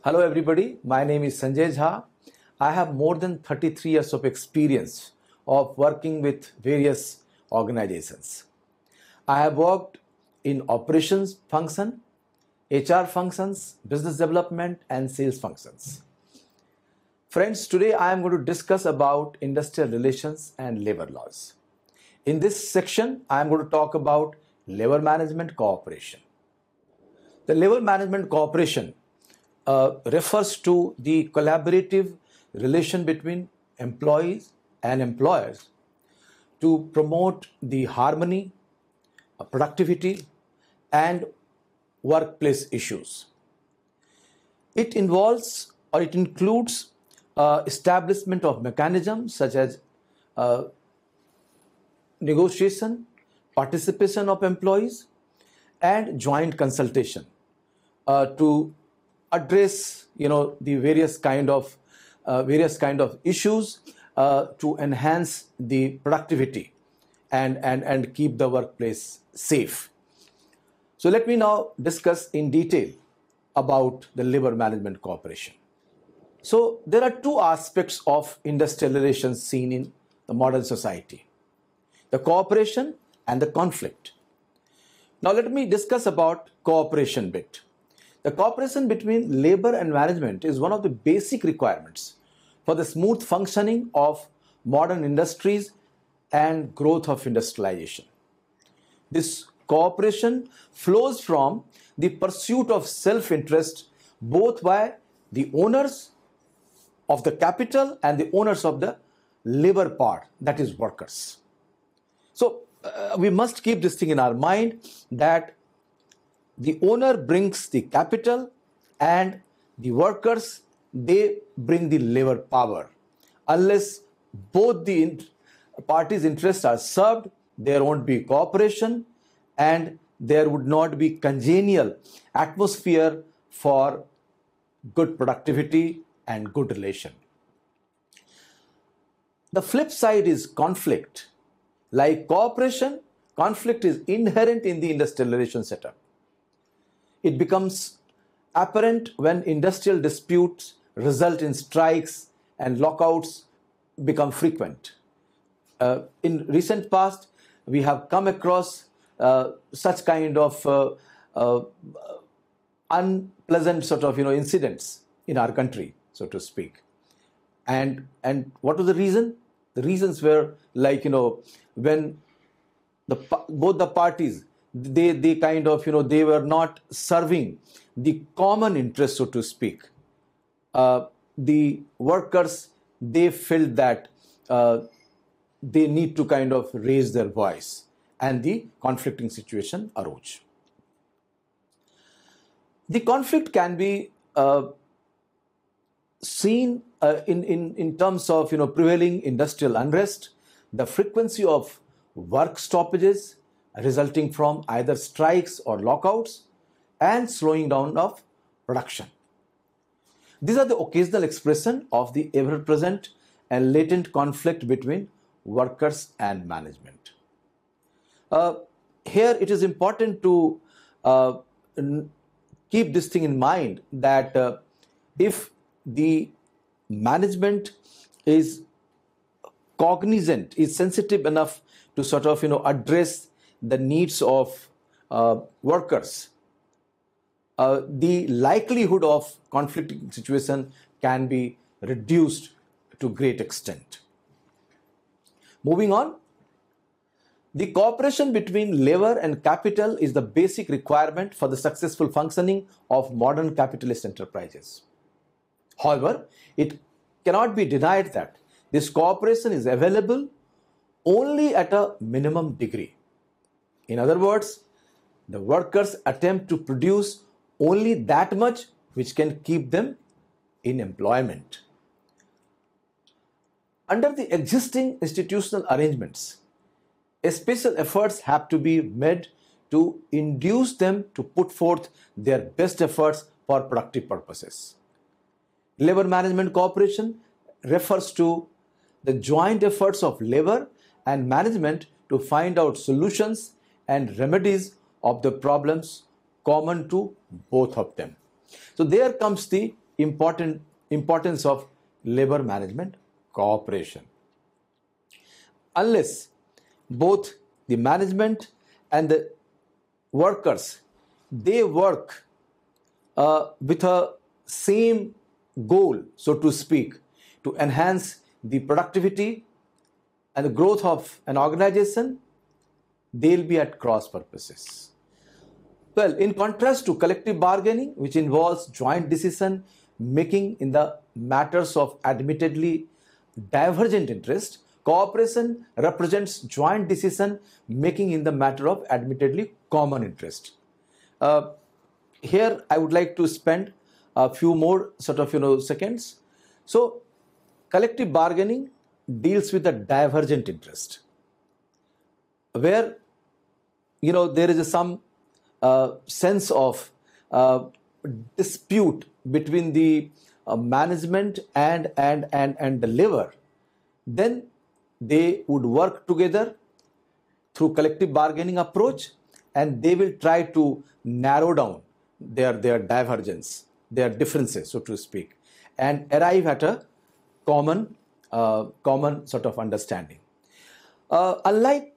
Hello everybody, my name is Sanjay Jha. I have more than 33 years of experience of working with various organizations. I have worked in operations function, HR functions, business development and sales functions. Friends, today I am going to discuss about industrial relations and labor laws. In this section, I am going to talk about labor management cooperation. The labor management cooperation refers to the collaborative relation between employees and employers to promote the harmony, productivity, and workplace issues. It involves or it includes establishment of mechanisms such as negotiation, participation of employees, and joint consultation to address the various kind of issues to enhance the productivity and keep the workplace safe. So let me now discuss in detail about the labor management cooperation. So there are two aspects of industrial relations seen in the modern society: the cooperation and the conflict. Now let me discuss about cooperation bit. The cooperation between labor and management is one of the basic requirements for the smooth functioning of modern industries and growth of industrialization. This cooperation flows from the pursuit of self-interest both by the owners of the capital and the owners of the labor part, that is workers. So we must keep this thing in our mind that the owner brings the capital and the workers, they bring the labor power. Unless both the parties' interests are served, there won't be cooperation and there would not be congenial atmosphere for good productivity and good relation. The flip side is conflict. Like cooperation, conflict is inherent in the industrial relation setup. It becomes apparent when industrial disputes result in strikes and lockouts become frequent. In recent past, we have come across such kind of unpleasant sort of incidents in our country, so to speak. And what was the reason? The reasons were like when both the parties they kind of they were not serving the common interest, so to speak. The workers, they felt that they need to kind of raise their voice and the conflicting situation arose. The conflict can be seen in terms of prevailing industrial unrest, the frequency of work stoppages resulting from either strikes or lockouts, and slowing down of production. These are the occasional expression of the ever-present and latent conflict between workers and management. Here it is important to keep this thing in mind that if the management is cognizant, is sensitive enough to sort of address the needs of workers, the likelihood of conflicting situation can be reduced to great extent. Moving on, the cooperation between labor and capital is the basic requirement for the successful functioning of modern capitalist enterprises. However, it cannot be denied that this cooperation is available only at a minimum degree. In other words, the workers attempt to produce only that much which can keep them in employment. Under the existing institutional arrangements, special efforts have to be made to induce them to put forth their best efforts for productive purposes. Labor management cooperation refers to the joint efforts of labor and management to find out solutions and remedies of the problems common to both of them. So there comes the importance of labor management cooperation. Unless both the management and the workers, they work with a same goal, so to speak, to enhance the productivity and the growth of an organization, they'll be at cross purposes. Well, in contrast to collective bargaining, which involves joint decision making in the matters of admittedly divergent interest, cooperation represents joint decision making in the matter of admittedly common interest. Here, I would like to spend a few more seconds. So, collective bargaining deals with the divergent interest, where there is some sense of dispute between the management and the labor. Then they would work together through collective bargaining approach, and they will try to narrow down their divergence, their differences, so to speak, and arrive at a common sort of understanding. Unlike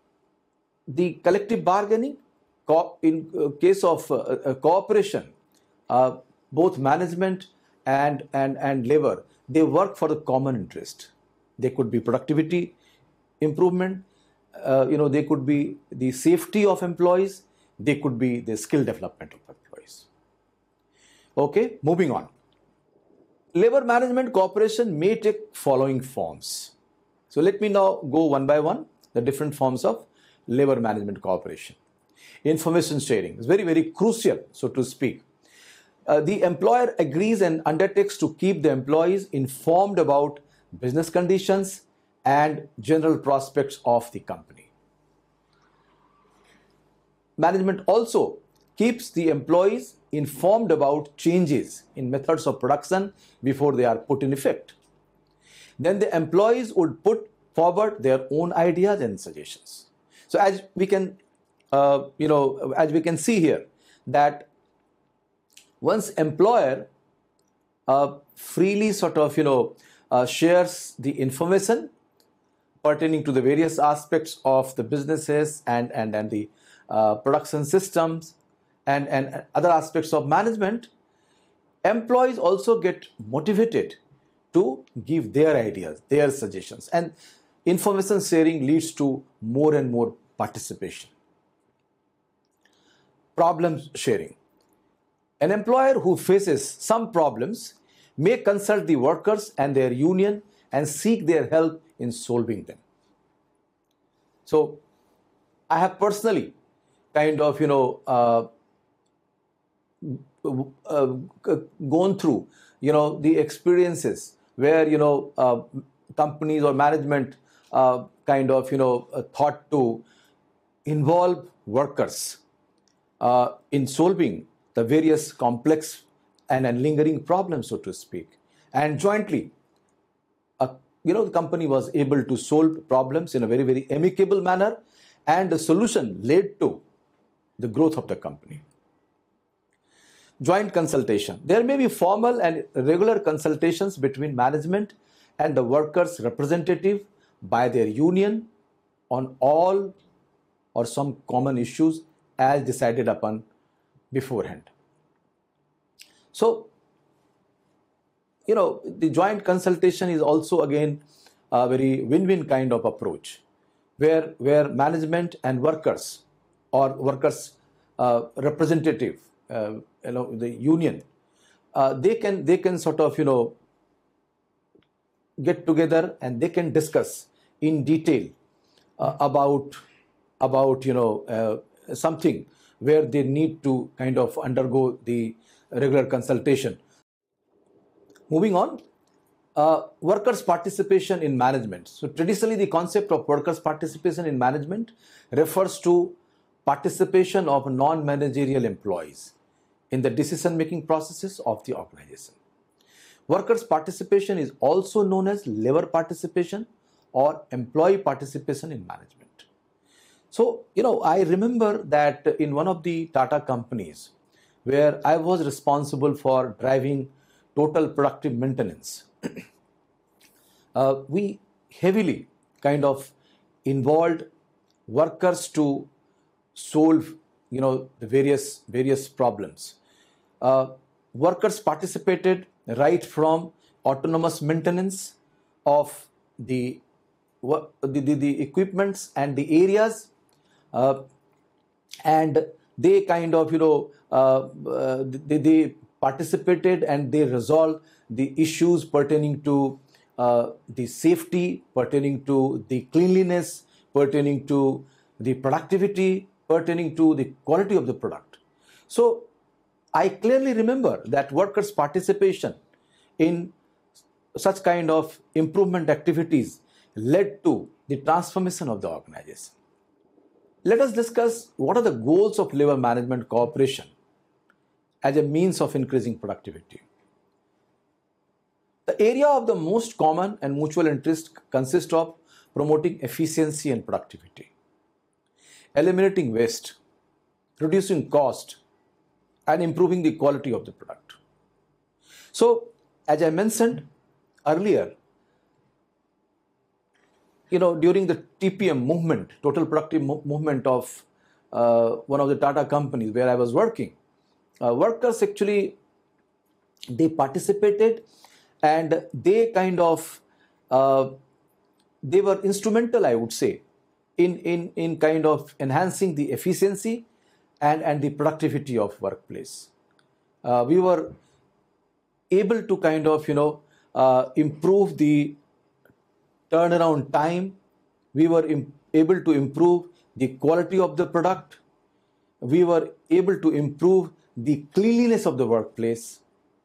the collective bargaining, in case of cooperation, both management and labor, they work for the common interest. They could be productivity improvement, they could be the safety of employees, they could be the skill development of employees. Okay, moving on. Labor management cooperation may take following forms. So let me now go one by one, the different forms of labor management cooperation. Information sharing is very, very crucial, so to speak. The employer agrees and undertakes to keep the employees informed about business conditions and general prospects of the company. Management also keeps the employees informed about changes in methods of production before they are put in effect. Then the employees would put forward their own ideas and suggestions. So as we can see here, that once employer freely shares the information pertaining to the various aspects of the businesses and the production systems and other aspects of management, employees also get motivated to give their ideas, their suggestions, and information sharing leads to more and more participation. Problem sharing. An employer who faces some problems may consult the workers and their union and seek their help in solving them. So, I have personally gone through, the experiences where, companies or management thought to involve workers in solving the various complex and lingering problems, so to speak. And jointly, the company was able to solve problems in a very, very amicable manner, and the solution led to the growth of the company. Joint consultation. There may be formal and regular consultations between management and the workers' representative by their union on all or some common issues as decided upon beforehand. So, the joint consultation is also again a very win-win kind of approach, where management and workers or workers representative, the union, they can get together and they can discuss in detail about something where they need to undergo the regular consultation. Moving on, workers' participation in management. So traditionally, the concept of workers' participation in management refers to participation of non-managerial employees in the decision-making processes of the organization. Workers' participation is also known as labor participation or employee participation in management. So, I remember that in one of the Tata companies where I was responsible for driving total productive maintenance. We heavily kind of involved workers to solve, the various problems. Workers participated right from autonomous maintenance of the equipments and the areas, and they kind of they participated and they resolved the issues pertaining to the safety, pertaining to the cleanliness, pertaining to the productivity, pertaining to the quality of the product. So I clearly remember that workers' participation in such kind of improvement activities led to the transformation of the organization. Let us discuss what are the goals of labor management cooperation as a means of increasing productivity. The area of the most common and mutual interest consists of promoting efficiency and productivity, eliminating waste, reducing cost, and improving the quality of the product. So, as I mentioned earlier, during the TPM movement, total productive movement of one of the Tata companies where I was working, workers actually, they participated and they kind of, they were instrumental, I would say, in kind of enhancing the efficiency and the productivity of workplace. We were able to kind of, improve the turnaround time. We were able to improve the quality of the product. We were able to improve the cleanliness of the workplace.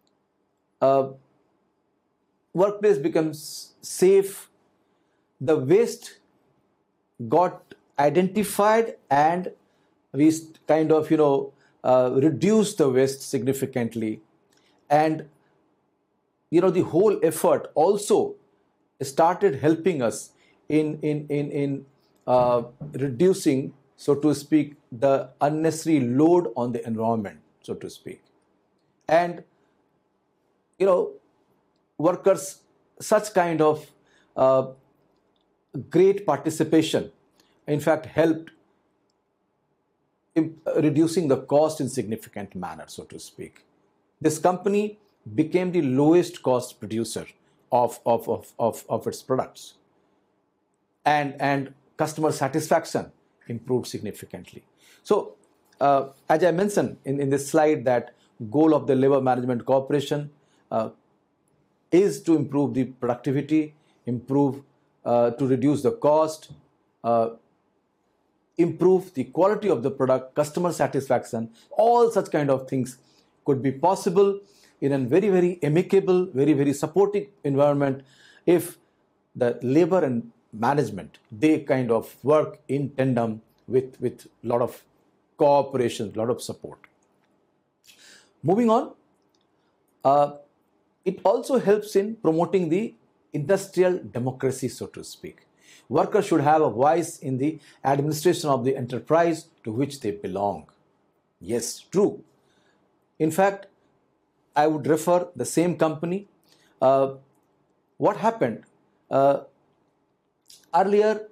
Workplace becomes safe. The waste got identified and we kind of, reduced the waste significantly. And, the whole effort also started helping us in reducing, so to speak, the unnecessary load on the environment, so to speak. And, workers, such kind of great participation, in fact, helped in reducing the cost in significant manner, so to speak. This company became the lowest cost producer of its products. And customer satisfaction improved significantly. So, as I mentioned in this slide, that goal of the labor management cooperation is to improve the productivity, to reduce the cost, improve the quality of the product, customer satisfaction. All such kind of things could be possible in a very, very amicable, very, very supportive environment if the labor and management, they kind of work in tandem with a lot of cooperation, a lot of support. Moving on, it also helps in promoting the industrial democracy, so to speak. Workers should have a voice in the administration of the enterprise to which they belong. Yes, true. In fact, I would refer the same company. What happened? Earlier,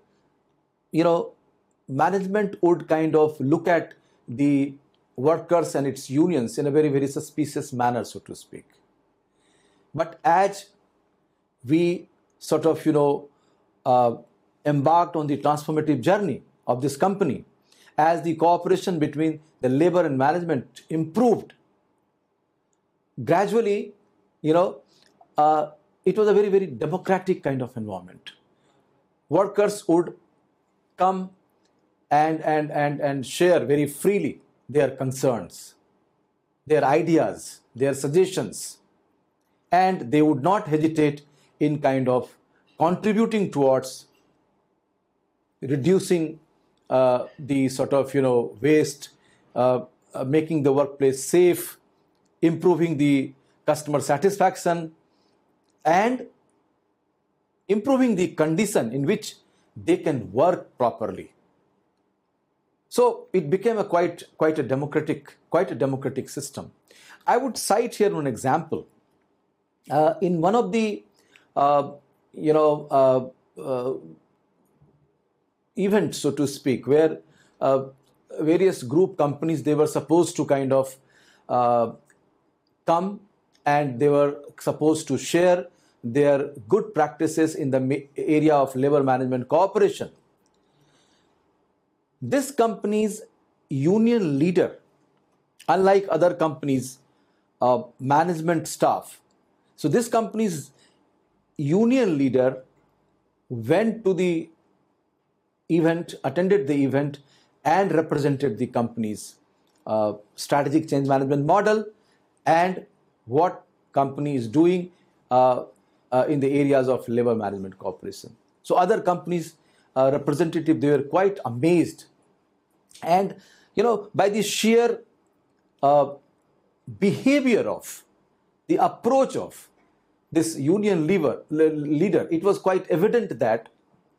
management would kind of look at the workers and its unions in a very, very suspicious manner, so to speak. But as we sort of, embarked on the transformative journey of this company, as the cooperation between the labor and management improved, gradually, it was a very, very democratic kind of environment. Workers would come and share very freely their concerns, their ideas, their suggestions, and they would not hesitate in kind of contributing towards reducing the sort of, waste, making the workplace safe, improving the customer satisfaction, and improving the condition in which they can work properly. So it became a quite a democratic system. I would cite here an example In one of the uh, you know events, so to speak, where various group companies, they were supposed to kind of uh, come, and they were supposed to share their good practices in the area of labor management cooperation. This company's union leader, unlike other companies' management staff, so this company's union leader went to the event, attended the event, and represented the company's strategic change management model and what company is doing in the areas of labor management cooperation. So other companies' representative, they were quite amazed, and by the sheer behavior of the approach of this union leader, it was quite evident that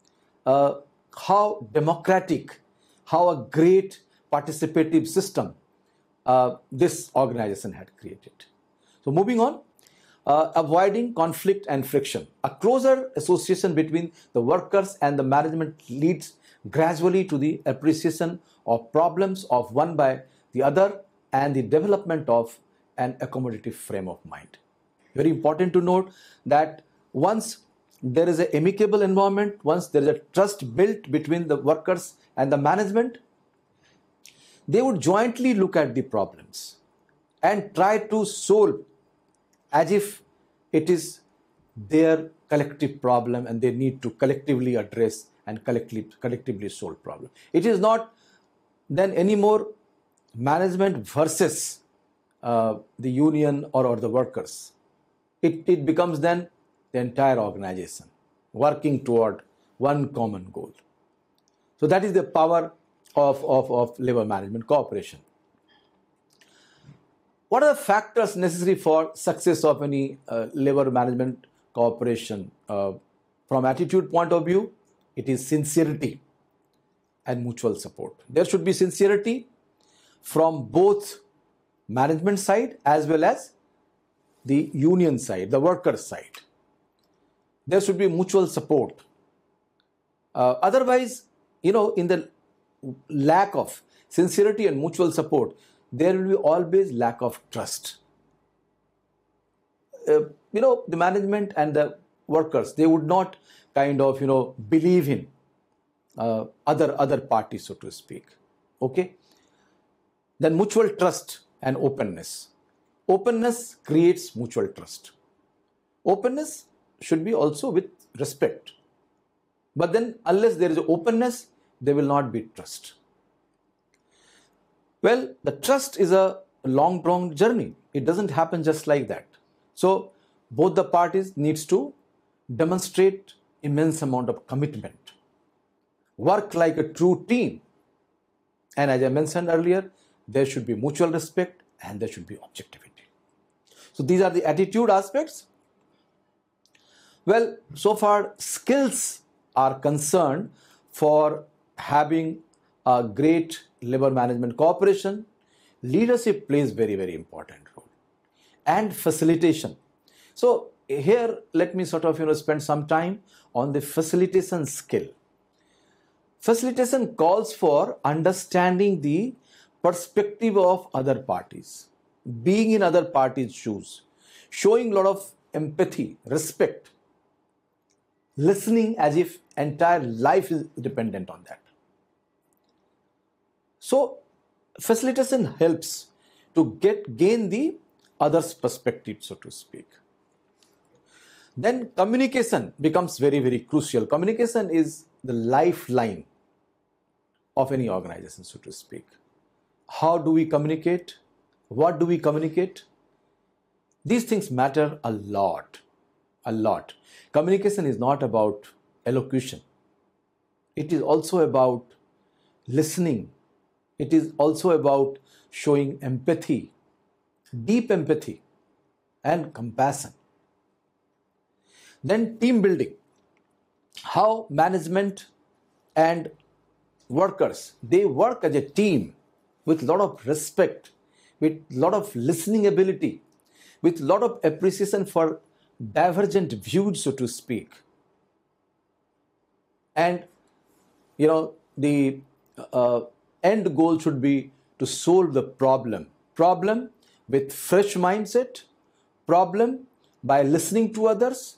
how democratic, how a great participative system this organization had created. So moving on, avoiding conflict and friction. A closer association between the workers and the management leads gradually to the appreciation of problems of one by the other and the development of an accommodative frame of mind. Very important to note that once there is an amicable environment, once there is a trust built between the workers and the management, they would jointly look at the problems and try to solve as if it is their collective problem and they need to collectively address and collectively solve problem. It is not then anymore management versus the union or the workers. It becomes then the entire organization working toward one common goal. So that is the power of labor management cooperation. What are the factors necessary for success of any labor management cooperation? From attitude point of view, it is sincerity and mutual support. There should be sincerity from both management side as well as the union side, the worker side. There should be mutual support. Otherwise, in the lack of sincerity and mutual support, there will be always lack of trust. The management and the workers, they would not kind of, believe in other parties, so to speak. Okay? Then mutual trust and openness. Openness creates mutual trust. Openness should be also with respect. But then unless there is openness, there will not be trust. Well, the trust is a long-drawn journey. It doesn't happen just like that. So both the parties needs to demonstrate immense amount of commitment, work like a true team. And as I mentioned earlier, there should be mutual respect and there should be objectivity. So these are the attitude aspects. Well, so far skills are concerned for having a great labor management cooperation. Leadership plays very, very important role, and facilitation. So here, let me sort of spend some time on the facilitation skill. Facilitation calls for understanding the perspective of other parties, being in other parties' shoes, showing a lot of empathy, respect, listening as if entire life is dependent on that. So facilitation helps to gain the other's perspective, so to speak. Then communication becomes very, very crucial. Communication is the lifeline of any organization, so to speak. How do we communicate? What do we communicate? These things matter a lot, a lot. Communication is not about elocution. It is also about listening. It is also about showing empathy, deep empathy and compassion. Then team building. How management and workers, they work as a team with a lot of respect, with a lot of listening ability, with a lot of appreciation for divergent views, so to speak. And the end goal should be to solve the problem with fresh mindset, problem by listening to others,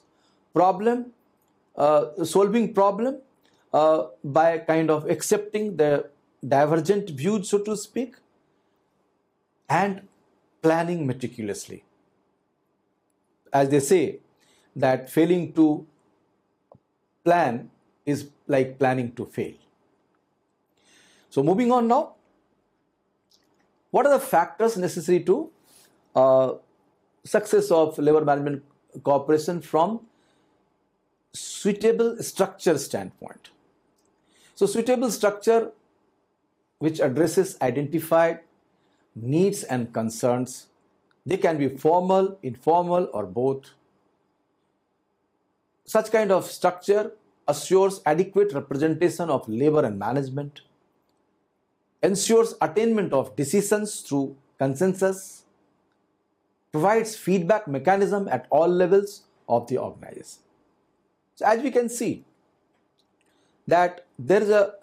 solving problem by kind of accepting the divergent views, so to speak, and planning meticulously. As they say, that failing to plan is like planning to fail. So moving on now, what are the factors necessary to success of labor management cooperation from suitable structure standpoint? So suitable structure which addresses identified needs and concerns. They can be formal, informal, or both. Such kind of structure assures adequate representation of labor and management, ensures attainment of decisions through consensus, provides feedback mechanism at all levels of the organization. So as we can see that there is a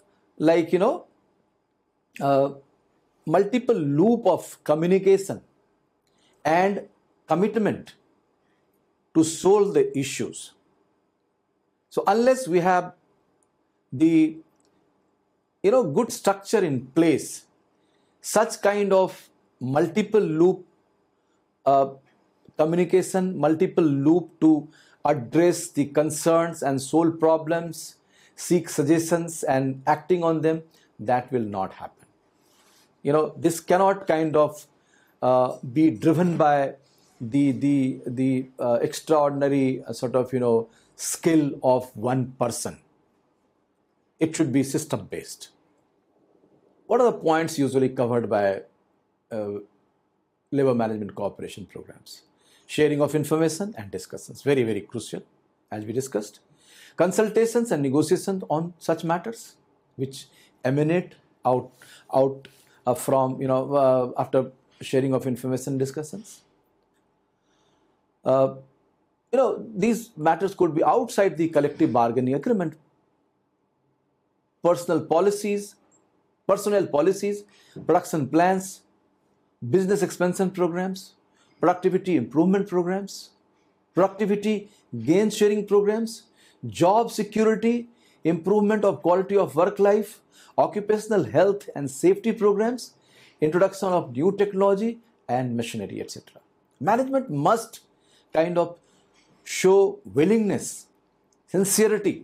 multiple loop of communication and commitment to solve the issues. So unless we have the good structure in place, such kind of multiple loop communication, multiple loop to address the concerns and solve problems, seek suggestions and acting on them, that will not happen. This cannot kind of be driven by the extraordinary sort of skill of one person. It should be system based. What are the points usually covered by labor management cooperation programs? Sharing of information and discussions, very, very crucial, as we discussed. Consultations and negotiations on such matters which emanate out from after sharing of information discussions. These matters could be outside the collective bargaining agreement. Personnel policies, production plans, business expansion programs, productivity improvement programs, productivity gain sharing programs, job security, improvement of quality of work life, occupational health and safety programs, introduction of new technology and machinery, etc. Management must kind of show willingness, sincerity,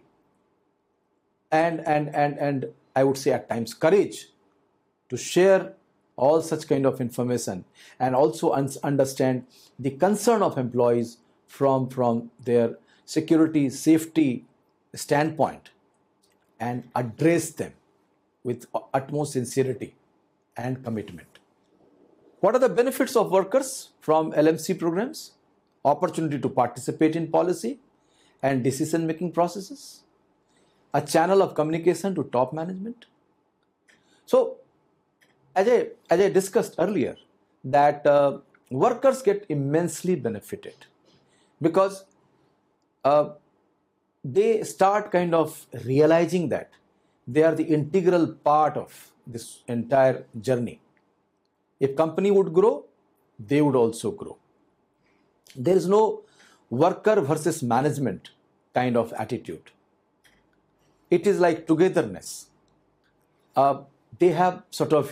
and I would say at times courage to share all such kind of information and also understand the concern of employees from their security, safety standpoint and address them with utmost sincerity and commitment. What are the benefits of workers from LMC programs? Opportunity to participate in policy and decision-making processes, a channel of communication to top management. So, as I discussed earlier, that workers get immensely benefited because they start kind of realizing that they are the integral part of this entire journey. If company would grow, they would also grow. There is no worker versus management kind of attitude. It is like togetherness. They have sort of,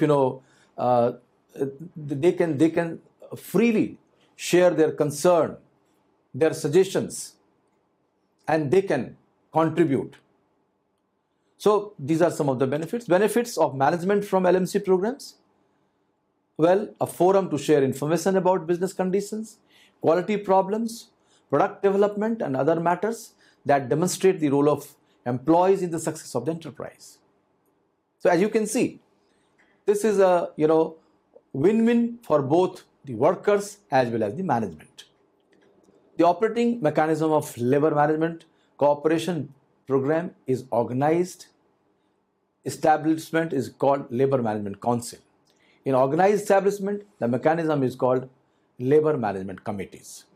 they can freely share their concern, their suggestions, and they can contribute. So these are some of the benefits. Benefits of management from LMC programs. Well, a forum to share information about business conditions, quality problems, product development, and other matters that demonstrate the role of employees in the success of the enterprise. So as you can see, this is a win-win for both the workers as well as the management. The operating mechanism of labor management cooperation program is organized. Establishment is called Labor Management Council. In organized establishment, the mechanism is called labor management committees.